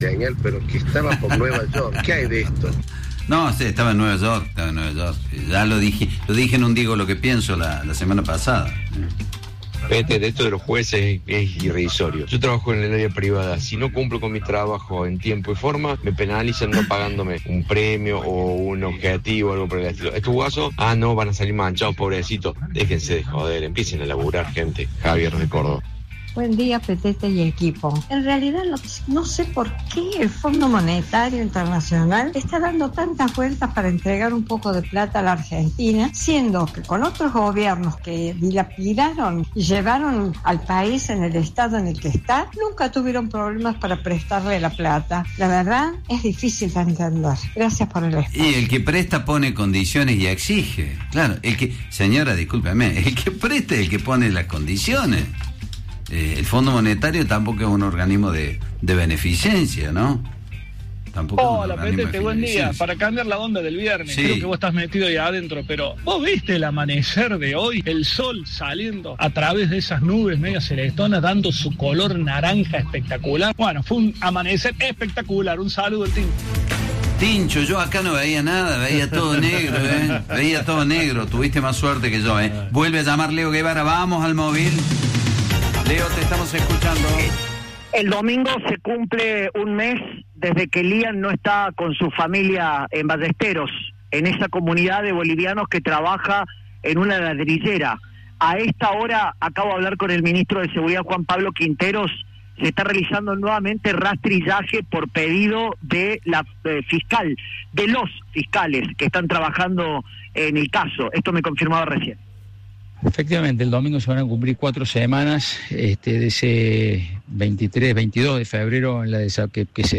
Daniel, pero que estaba por Nueva York. ¿Qué hay de esto? No, sí, estaba en Nueva York. Ya lo dije en un Digo lo que pienso la semana pasada. Vete, de esto de los jueces es irrisorio. Yo trabajo en el área privada. Si no cumplo con mi trabajo en tiempo y forma, me penalizan no pagándome un premio o un objetivo o algo por el estilo. Estos guasos, no, van a salir manchados, pobrecitos. Déjense de joder, empiecen a laburar, gente. Javier de Córdoba. Buen día, Petete y equipo. En realidad no sé por qué el Fondo Monetario Internacional está dando tantas vueltas para entregar un poco de plata a la Argentina, siendo que con otros gobiernos que dilapidaron y llevaron al país en el estado en el que está, nunca tuvieron problemas para prestarle la plata. La verdad es difícil de entender. Gracias por el espacio. Y el que presta pone condiciones y exige. Claro, señora, discúlpeme, el que presta es el que pone las condiciones. El Fondo Monetario tampoco es un organismo de beneficencia, ¿no? Tampoco. Hola, Petete, buen día. Para cambiar la onda del viernes, creo que vos estás metido ahí adentro, pero ¿vos viste el amanecer de hoy? El sol saliendo a través de esas nubes medio celestona, dando su color naranja espectacular. Bueno, fue un amanecer espectacular. Un saludo al Tincho, yo acá no veía nada, veía todo negro, Veía todo negro, tuviste más suerte que yo, Vuelve a llamar Leo Guevara, vamos al móvil. Leo, te estamos escuchando. El domingo se cumple un mes desde que Lian no está con su familia en Ballesteros, en esa comunidad de bolivianos que trabaja en una ladrillera. A esta hora acabo de hablar con el ministro de Seguridad, Juan Pablo Quinteros. Se está realizando nuevamente rastrillaje por pedido de la fiscal, de los fiscales que están trabajando en el caso. Esto me confirmaba recién. Efectivamente, el domingo se van a cumplir 4 semanas de ese 23, 22 de febrero en la que se